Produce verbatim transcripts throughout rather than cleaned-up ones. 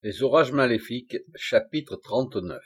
Les orages maléfiques, chapitre trente-neuf.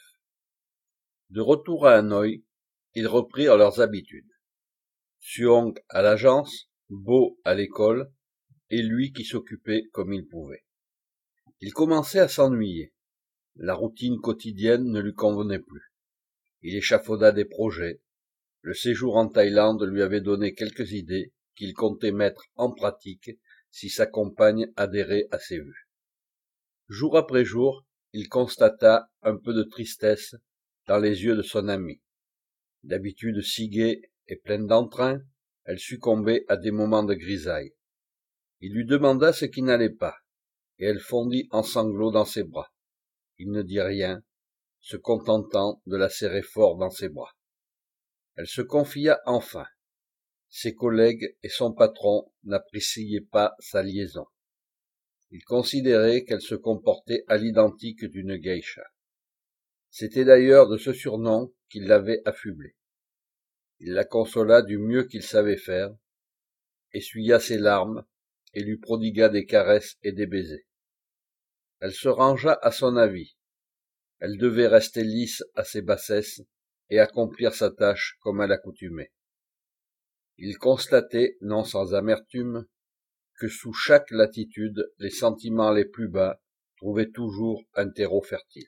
De retour à Hanoï, ils reprirent leurs habitudes. Suong à l'agence, Bo à l'école, et lui qui s'occupait comme il pouvait. Il commençait à s'ennuyer. La routine quotidienne ne lui convenait plus. Il échafauda des projets. Le séjour en Thaïlande lui avait donné quelques idées qu'il comptait mettre en pratique si sa compagne adhérait à ses vues. Jour après jour, il constata un peu de tristesse dans les yeux de son amie. D'habitude si gaie et pleine d'entrain, elle succombait à des moments de grisaille. Il lui demanda ce qui n'allait pas, et elle fondit en sanglots dans ses bras. Il ne dit rien, se contentant de la serrer fort dans ses bras. Elle se confia enfin. Ses collègues et son patron n'appréciaient pas sa liaison. Ils considéraient qu'elle se comportait à l'identique d'une geisha. C'était d'ailleurs de ce surnom qu'il l'avait affublée. Il la consola du mieux qu'il savait faire, essuya ses larmes et lui prodigua des caresses et des baisers. Elle se rangea à son avis. Elle devait rester lisse à ses bassesses et accomplir sa tâche comme à l'accoutumée. Il constatait, non sans amertume, que sous chaque latitude, les sentiments les plus bas trouvaient toujours un terreau fertile.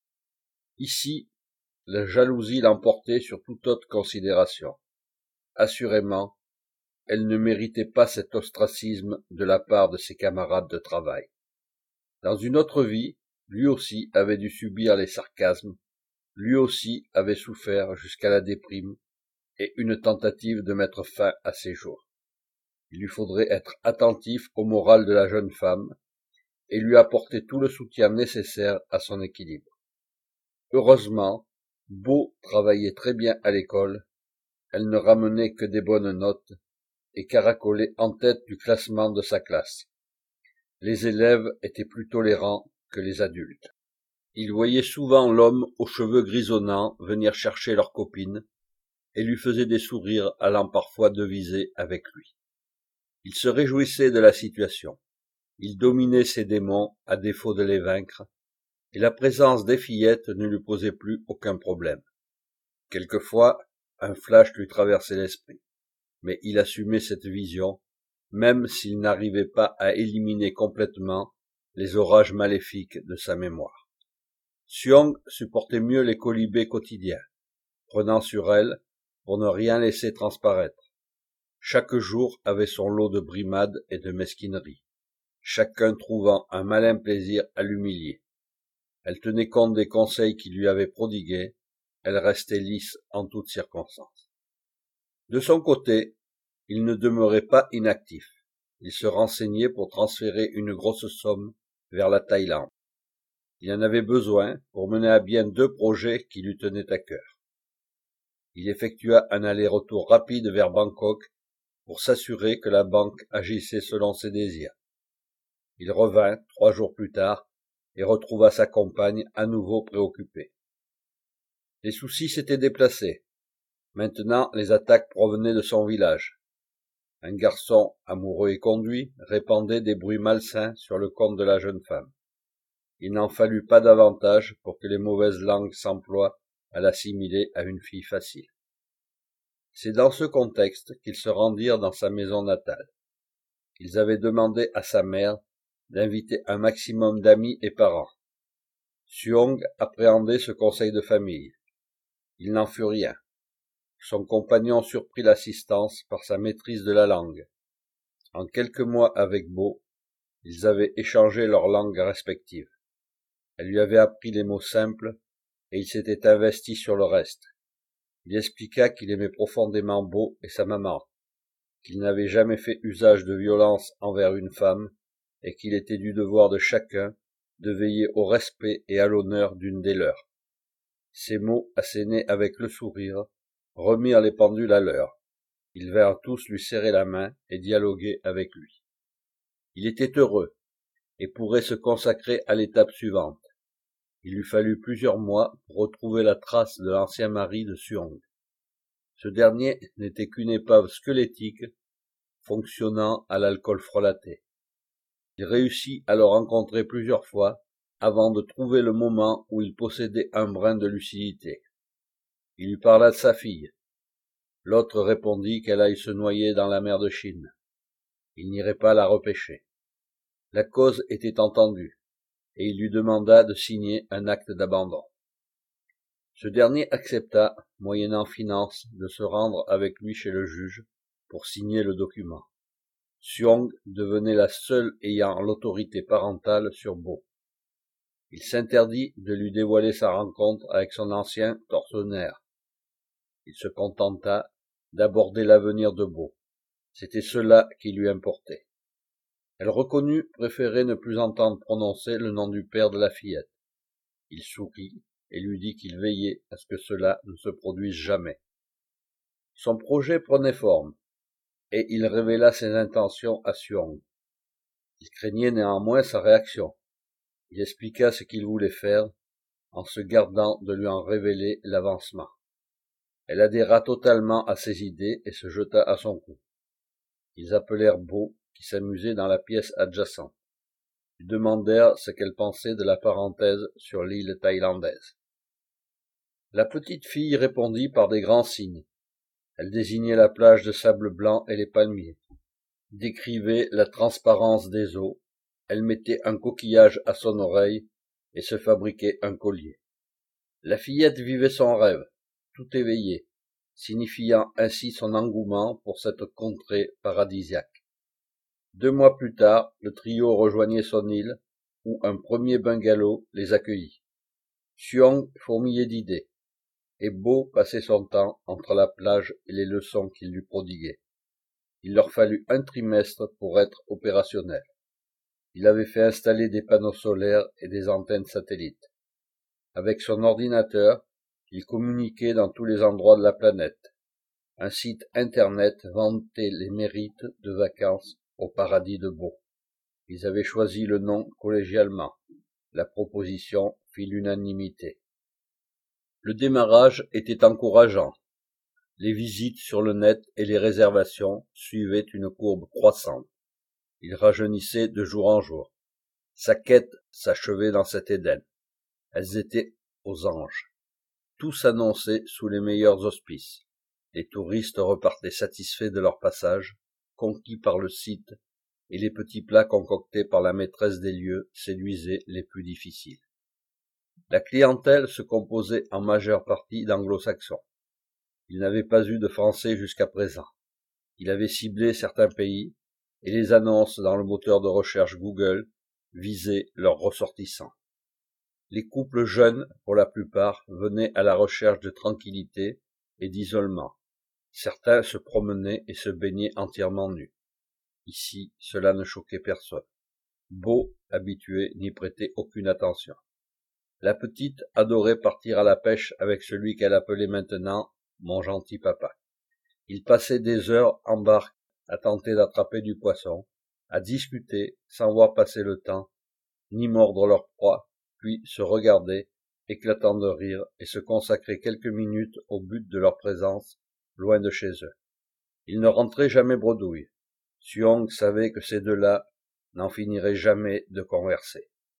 Ici, la jalousie l'emportait sur toute autre considération. Assurément, elle ne méritait pas cet ostracisme de la part de ses camarades de travail. Dans une autre vie, lui aussi avait dû subir les sarcasmes, lui aussi avait souffert jusqu'à la déprime et une tentative de mettre fin à ses jours. Il lui faudrait être attentif au moral de la jeune femme et lui apporter tout le soutien nécessaire à son équilibre. Heureusement, Bo travaillait très bien à l'école, elle ne ramenait que des bonnes notes et caracolait en tête du classement de sa classe. Les élèves étaient plus tolérants que les adultes. Il voyait souvent l'homme aux cheveux grisonnants venir chercher leur copine et lui faisait des sourires allant parfois deviser avec lui. Il se réjouissait de la situation. Il dominait ses démons à défaut de les vaincre, et la présence des fillettes ne lui posait plus aucun problème. Quelquefois, un flash lui traversait l'esprit, mais il assumait cette vision, même s'il n'arrivait pas à éliminer complètement les orages maléfiques de sa mémoire. Suong supportait mieux les colibés quotidiens, prenant sur elle pour ne rien laisser transparaître. Chaque jour avait son lot de brimades et de mesquineries, chacun trouvant un malin plaisir à l'humilier. Elle tenait compte des conseils qu'il lui avait prodigués, elle restait lisse en toutes circonstances. De son côté, il ne demeurait pas inactif. Il se renseignait pour transférer une grosse somme vers la Thaïlande. Il en avait besoin pour mener à bien deux projets qui lui tenaient à cœur. Il effectua un aller-retour rapide vers Bangkok pour s'assurer que la banque agissait selon ses désirs. Il revint trois jours plus tard et retrouva sa compagne à nouveau préoccupée. Les soucis s'étaient déplacés. Maintenant, les attaques provenaient de son village. Un garçon, amoureux et conduit, répandait des bruits malsains sur le compte de la jeune femme. Il n'en fallut pas davantage pour que les mauvaises langues s'emploient à l'assimiler à une fille facile. C'est dans ce contexte qu'ils se rendirent dans sa maison natale. Ils avaient demandé à sa mère d'inviter un maximum d'amis et parents. Suong appréhendait ce conseil de famille. Il n'en fut rien. Son compagnon surprit l'assistance par sa maîtrise de la langue. En quelques mois avec Bo, ils avaient échangé leurs langues respectives. Elle lui avait appris les mots simples et il s'était investi sur le reste. Il expliqua qu'il aimait profondément Bo et sa maman, qu'il n'avait jamais fait usage de violence envers une femme et qu'il était du devoir de chacun de veiller au respect et à l'honneur d'une des leurs. Ces mots, assénés avec le sourire, remirent les pendules à l'heure. Ils vinrent tous lui serrer la main et dialoguer avec lui. Il était heureux et pourrait se consacrer à l'étape suivante. Il lui fallut plusieurs mois pour retrouver la trace de l'ancien mari de Suong. Ce dernier n'était qu'une épave squelettique fonctionnant à l'alcool frelaté. Il réussit à le rencontrer plusieurs fois avant de trouver le moment où il possédait un brin de lucidité. Il lui parla de sa fille. L'autre répondit qu'elle aille se noyer dans la mer de Chine. Il n'irait pas la repêcher. La cause était entendue, et il lui demanda de signer un acte d'abandon. Ce dernier accepta, moyennant finance, de se rendre avec lui chez le juge pour signer le document. Suong devenait la seule ayant l'autorité parentale sur Bo. Il s'interdit de lui dévoiler sa rencontre avec son ancien tortionnaire. Il se contenta d'aborder l'avenir de Bo. C'était cela qui lui importait. Elle reconnut préférer ne plus entendre prononcer le nom du père de la fillette. Il sourit et lui dit qu'il veillait à ce que cela ne se produise jamais. Son projet prenait forme, et il révéla ses intentions à Suong. Il craignait néanmoins sa réaction. Il expliqua ce qu'il voulait faire, en se gardant de lui en révéler l'avancement. Elle adhéra totalement à ses idées et se jeta à son cou. Ils appelèrent Bo, qui s'amusait dans la pièce adjacente. Ils demandèrent ce qu'elle pensait de la parenthèse sur l'île thaïlandaise. La petite fille répondit par des grands signes. Elle désignait la plage de sable blanc et les palmiers, décrivait la transparence des eaux, elle mettait un coquillage à son oreille et se fabriquait un collier. La fillette vivait son rêve, tout éveillée, signifiant ainsi son engouement pour cette contrée paradisiaque. Deux mois plus tard, le trio rejoignait son île, où un premier bungalow les accueillit. Suong fourmillait d'idées, et Bo passait son temps entre la plage et les leçons qu'il lui prodiguait. Il leur fallut un trimestre pour être opérationnel. Il avait fait installer des panneaux solaires et des antennes satellites. Avec son ordinateur, il communiquait dans tous les endroits de la planète. Un site internet vantait les mérites de vacances au paradis de Bo. Ils avaient choisi le nom collégialement. La proposition fit l'unanimité. Le démarrage était encourageant. Les visites sur le net et les réservations suivaient une courbe croissante. Il rajeunissait de jour en jour. Sa quête s'achevait dans cet Éden. Elles étaient aux anges. Tout s'annonçait sous les meilleurs auspices. Les touristes repartaient satisfaits de leur passage, conquis par le site, et les petits plats concoctés par la maîtresse des lieux séduisaient les plus difficiles. La clientèle se composait en majeure partie d'anglo-saxons. Il n'avait pas eu de français jusqu'à présent. Il avait ciblé certains pays, et les annonces dans le moteur de recherche Google visaient leurs ressortissants. Les couples jeunes, pour la plupart, venaient à la recherche de tranquillité et d'isolement. Certains se promenaient et se baignaient entièrement nus. Ici, cela ne choquait personne. Bo, habitué, n'y prêtait aucune attention. La petite adorait partir à la pêche avec celui qu'elle appelait maintenant « mon gentil papa ». Ils passaient des heures en barque à tenter d'attraper du poisson, à discuter sans voir passer le temps, ni mordre leur proie, puis se regarder, éclatant de rire, et se consacrer quelques minutes au but de leur présence, loin de chez eux. Ils ne rentraient jamais bredouilles. Suong savait que ces deux-là n'en finiraient jamais de converser.